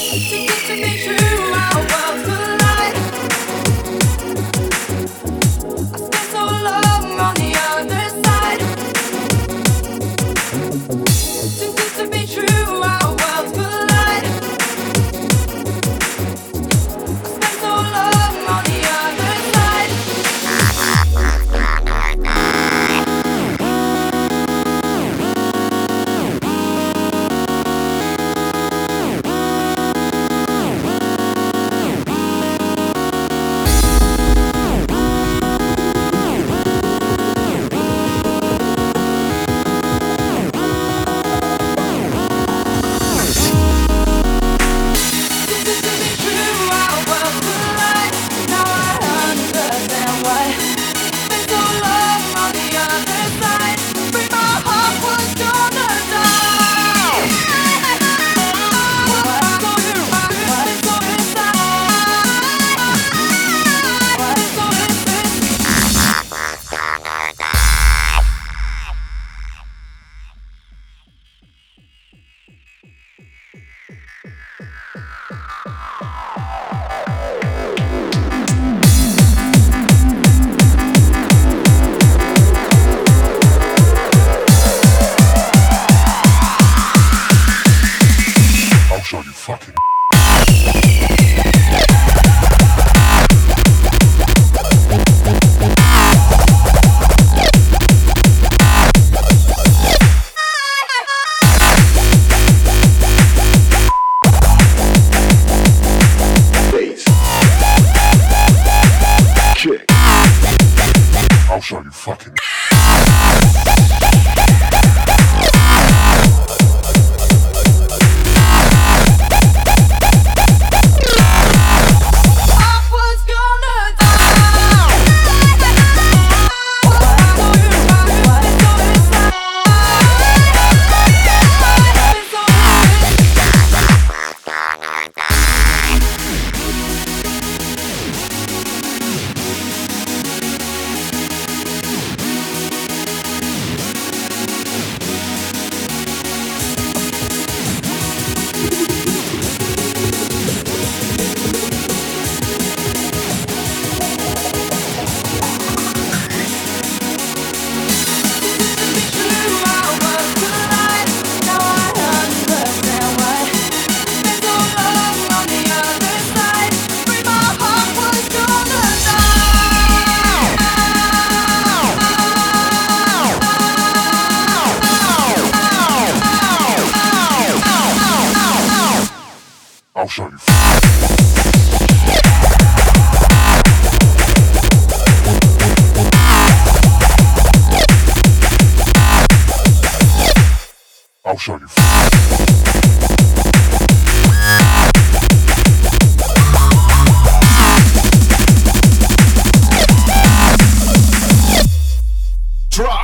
Too good to be true, our worlds collide. I spent so long on the other side. Too good to be true, our worlds collide. I spent so long on the other side. I'll show you fucking. I'll show you. I'll show you. Drop.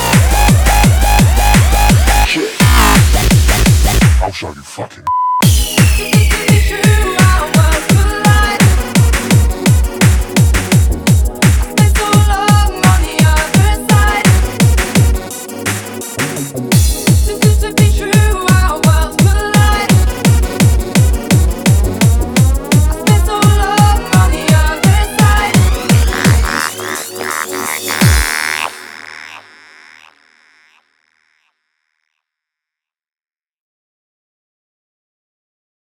I'll show you fucking.